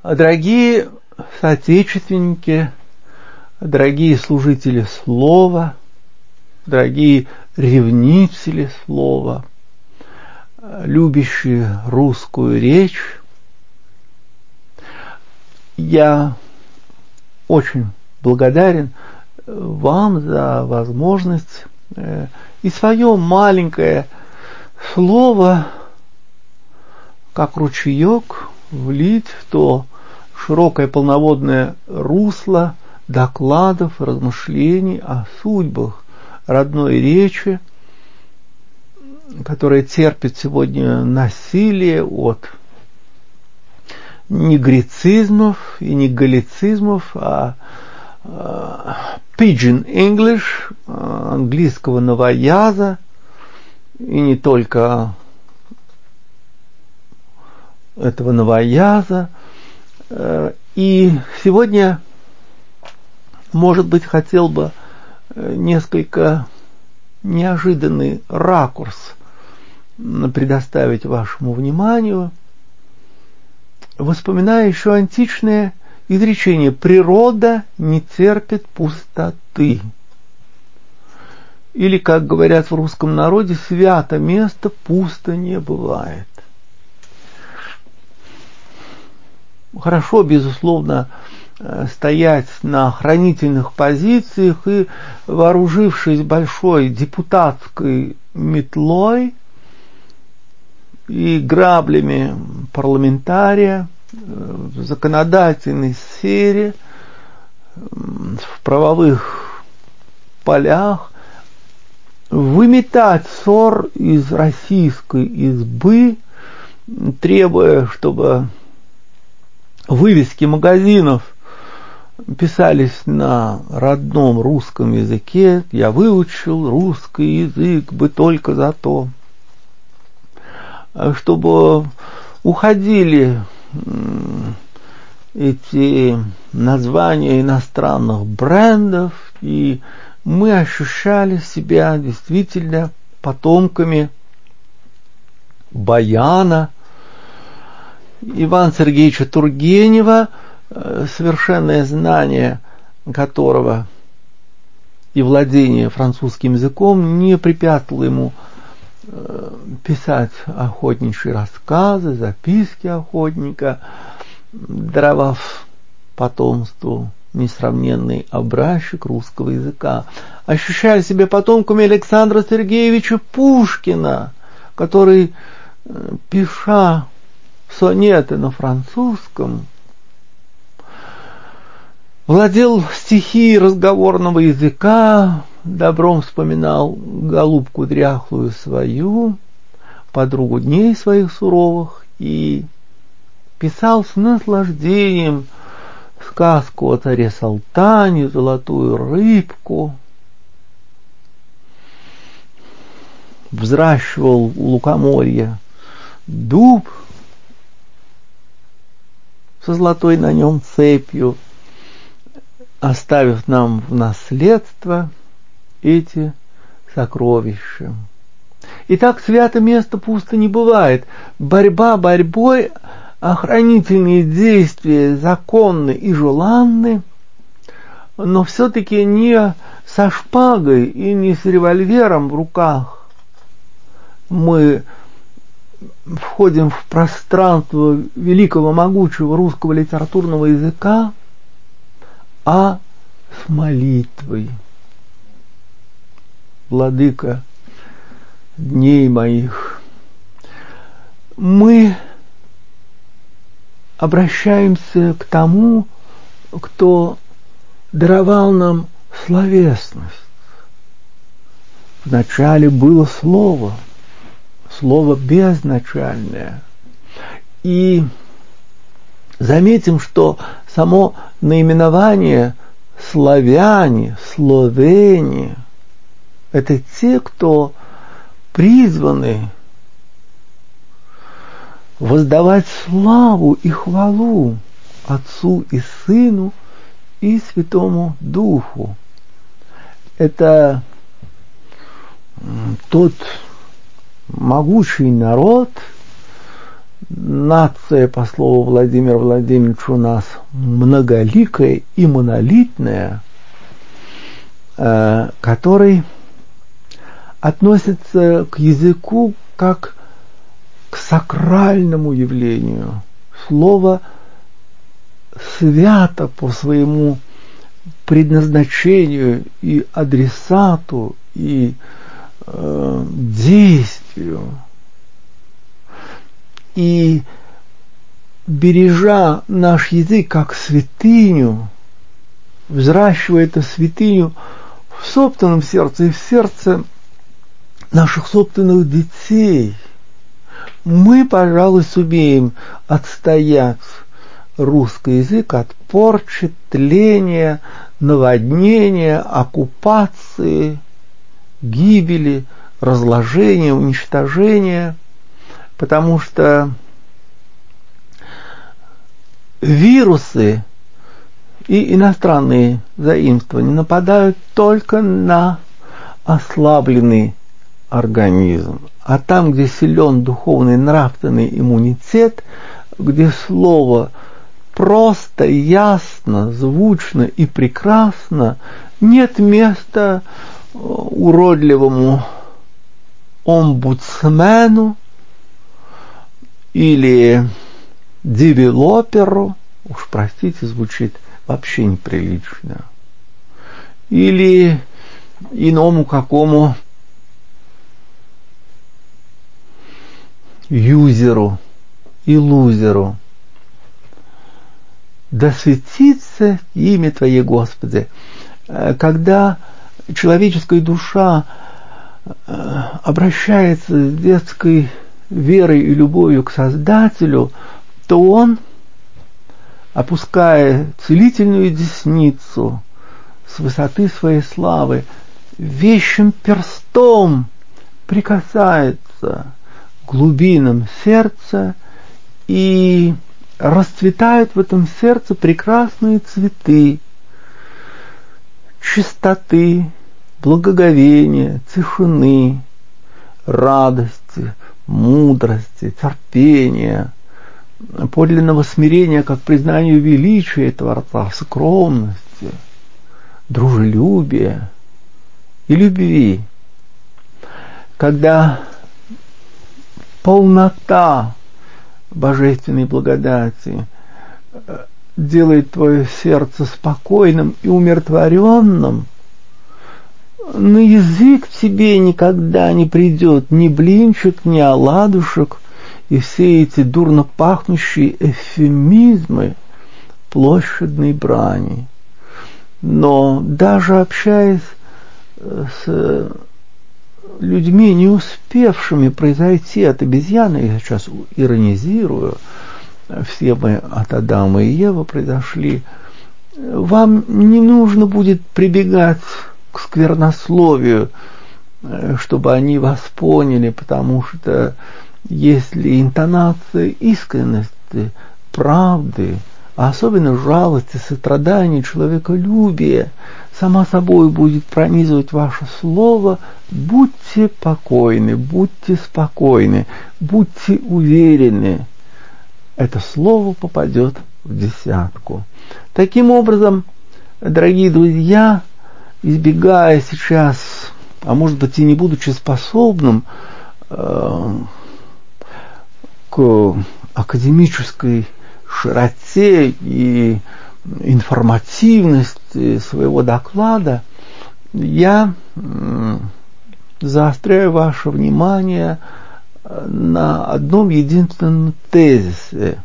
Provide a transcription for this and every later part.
Дорогие соотечественники, дорогие служители слова, дорогие ревнители слова, любящие русскую речь, я очень благодарен вам за возможность и свое маленькое слово, как ручеек, влить в то широкое полноводное русло докладов, размышлений о судьбах родной речи, которая терпит сегодня насилие от не грецизмов и не галлицизмов, а pidgin English, английского новояза, и не только этого новояза. И сегодня, может быть, хотел бы несколько неожиданный ракурс предоставить вашему вниманию, вспоминая еще античное изречение: «Природа не терпит пустоты». Или, как говорят в русском народе, «свято место пусто не бывает». Хорошо, безусловно, стоять на хранительных позициях и, вооружившись большой депутатской метлой и граблями парламентария в законодательной сфере, в правовых полях, выметать ссор из российской избы, требуя, чтобы вывески магазинов писались на родном русском языке. Я выучил русский язык бы только за то, чтобы уходили эти названия иностранных брендов, и мы ощущали себя действительно потомками Баяна, Ивана Сергеевича Тургенева, совершенное знание которого и владение французским языком не препятствовало ему писать охотничьи рассказы, записки охотника, даровав потомству несравненный образчик русского языка. Ощущая себя потомками Александра Сергеевича Пушкина, который, пиша сонеты на французском, владел стихией разговорного языка, добром вспоминал голубку дряхлую свою, подругу дней своих суровых, и писал с наслаждением сказку о царе Салтане, золотую рыбку, взращивал у лукоморья дуб со золотой на нем цепью, оставив нам в наследство эти сокровища. Итак, свято место пусто не бывает. Борьба борьбой, охранительные действия законны и желанны, но все-таки не со шпагой и не с револьвером в руках мы входим в пространство великого могучего русского литературного языка, а с молитвой. Владыка дней моих, мы обращаемся к тому, кто даровал нам словесность. Вначале было слово, слово безначальное. И заметим, что само наименование славяне, словени — это те, кто призваны воздавать славу и хвалу Отцу и Сыну и Святому Духу. Это тот могучий народ, нация, по слову Владимира Владимировича, у нас многоликая и монолитная, который относится к языку как к сакральному явлению. Слово свято по своему предназначению и адресату, и действию. И бережа наш язык как святыню, взращивая эту святыню в собственном сердце и в сердце наших собственных детей, мы, пожалуй, сумеем отстоять русский язык от порчи, тления, наводнения, оккупации, гибели, разложения, уничтожения, потому что вирусы и иностранные заимствования нападают только на ослабленный организм. А там, где силен духовный нравственный иммунитет, где слово просто, ясно, звучно и прекрасно, нет места уродливому омбудсмену или девелоперу, уж простите, звучит вообще неприлично, или иному какому юзеру и лузеру. Да светится имя Твое, Господи. Когда человеческая душа обращается с детской верой и любовью к Создателю, то он, опуская целительную десницу с высоты своей славы, вещим перстом прикасается к глубинам сердца, и расцветают в этом сердце прекрасные цветы чистоты, благоговения, тишины, радости, мудрости, терпения, подлинного смирения как признанию величия Творца, скромности, дружелюбия и любви. Когда полнота божественной благодати делает твое сердце спокойным и умиротворенным, на язык тебе никогда не придет ни блинчик, ни оладушек, и все эти дурно пахнущие эвфемизмы площадной брани. Но даже общаясь с людьми, не успевшими произойти от обезьяны, я сейчас иронизирую, все мы от Адама и Евы произошли, вам не нужно будет прибегать к сквернословию, чтобы они вас поняли, потому что если интонация искренности, правды, а особенно жалости, сострадания, человеколюбия сама собой будет пронизывать ваше слово, будьте покойны, будьте спокойны, будьте уверены, это слово попадет в десятку. Таким образом, дорогие друзья, избегая сейчас, а может быть и не будучи способным к академической широте и информативности своего доклада, я заостряю ваше внимание на одном единственном тезисе.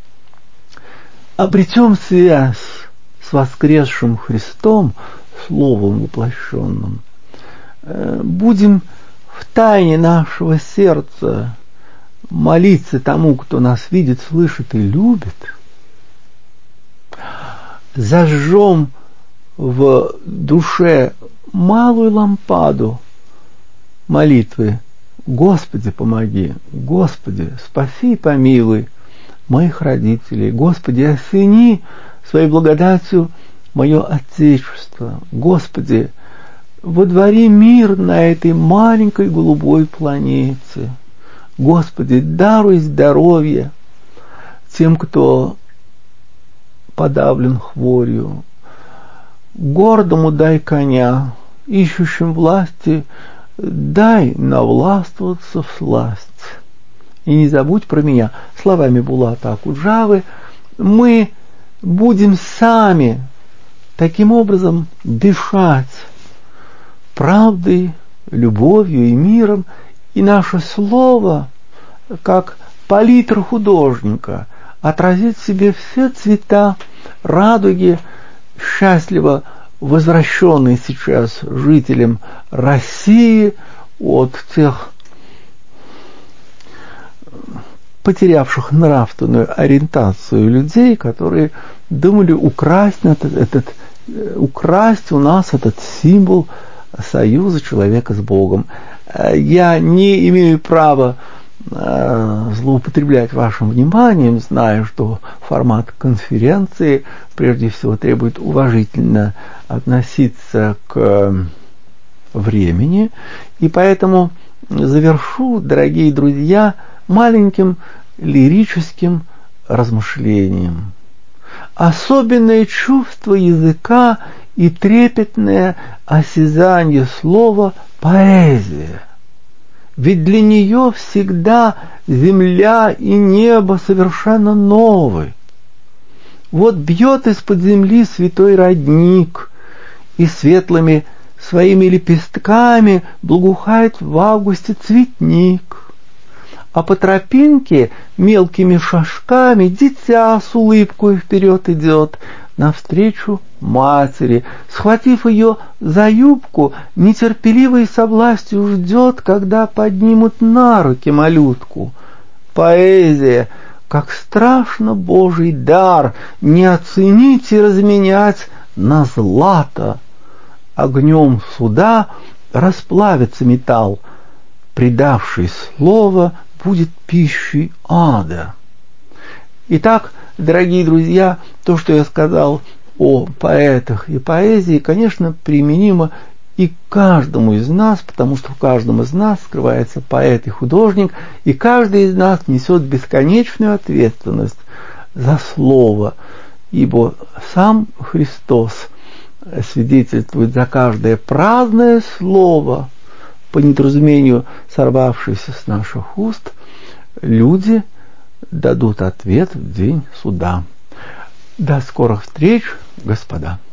Обретем связь с воскресшим Христом, Словом воплощенным. Будем в тайне нашего сердца молиться тому, кто нас видит, слышит и любит. Зажжем в душе малую лампаду молитвы: Господи, помоги, Господи, спаси и помилуй моих родителей, Господи, осени своей благодатью мое Отечество, Господи, водвори мир на этой маленькой голубой планете, Господи, даруй здоровье тем, кто подавлен хворью. Гордому дай коня, ищущим власти дай навластвоваться всласть. И не забудь про меня. Словами Булата Акуджавы мы будем сами таким образом дышать правдой, любовью и миром, и наше слово, как палитра художника, отразит в себе все цвета радуги, счастливо возвращенные сейчас жителям России от тех потерявших нравственную ориентацию людей, которые думали украсть у нас этот символ союза человека с Богом. Я не имею права злоупотреблять вашим вниманием, зная, что формат конференции прежде всего требует уважительно относиться к времени, и поэтому завершу, дорогие друзья, маленьким лирическим размышлением. Особенное чувство языка и трепетное осязание слова – поэзия. Ведь для нее всегда земля и небо совершенно новы. Вот бьет из-под земли святой родник, и светлыми своими лепестками благоухает в августе цветник. А по тропинке мелкими шажками дитя с улыбкой вперед идет навстречу матери, схватив ее за юбку, нетерпеливой со властью ждет, когда поднимут на руки малютку. Поэзия, как страшно Божий дар, не оценить и разменять на злато. Огнем суда расплавится металл, предавший слово будет пищей ада. Итак, дорогие друзья, то, что я сказал о поэтах и поэзии, конечно, применимо и к каждому из нас, потому что в каждом из нас скрывается поэт и художник, и каждый из нас несет бесконечную ответственность за слово, ибо сам Христос свидетельствует за каждое праздное слово, по недоразумению сорвавшееся с наших уст, люди дадут ответ в день суда. До скорых встреч, господа.